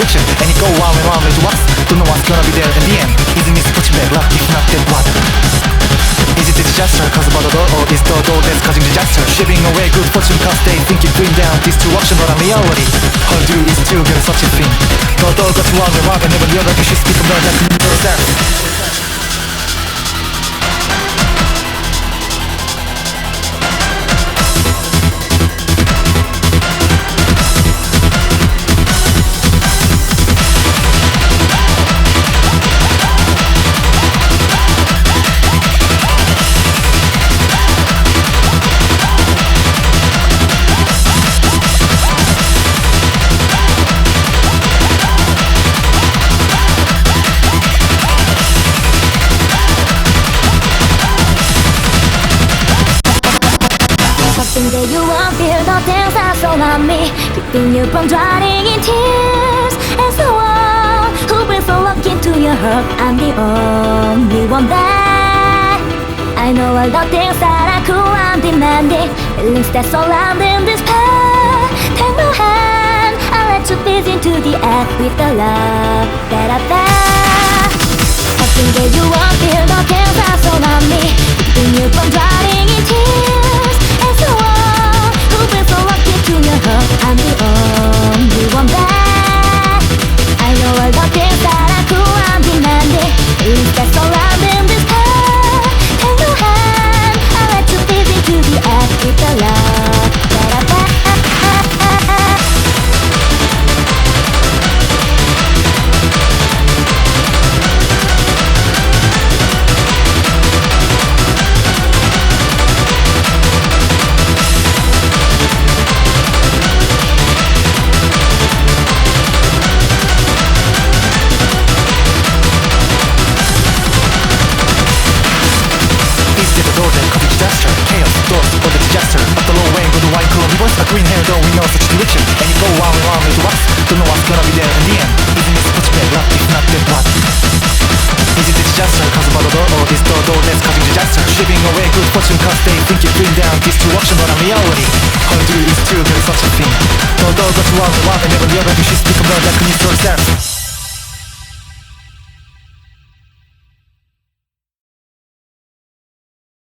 direction and you go round and round with what? Don't know what's gonna be there in the end. Isn't it touching back left if not then what? Is it a disaster cause about the door, or is the door that's causing disaster? Shipping away good fortune cause they think you bring down destruction, but I'm reality. All you do is to get such a thing. The door goes round and round and never realize you should speak about that to yourself. That you won't feel the things that surround me, keeping you from drowning in tears. As the one who brings the luck into your heart, I'm the only one that I know all the things that I could, I'm demanding, feelings that surround in despair. Take my hand, I'll let you breathe into the air with the love that I bear. Hoping that you won't feel the things that surround me, keeping you from drowning in tears. As the one who brings the luck into your heart, I'm the only one that I know all the things that I could, I'm demanding, feelings that surround in despair. Take your hand, I'll let you breathe into the air with the love that I bear. A green hair though we know such direction, and you go round and round with what? Don't know what's gonna be there in the end. Isn't it such bad luck if not then what? Is it a disaster cause about the door, or is the door that's causing disaster? Shipping away good fortune cause they think you bring down destruction, but I'm reality. All you do is to get such a thing. The door goes round and round and never realize you should speak about that, can you yourself?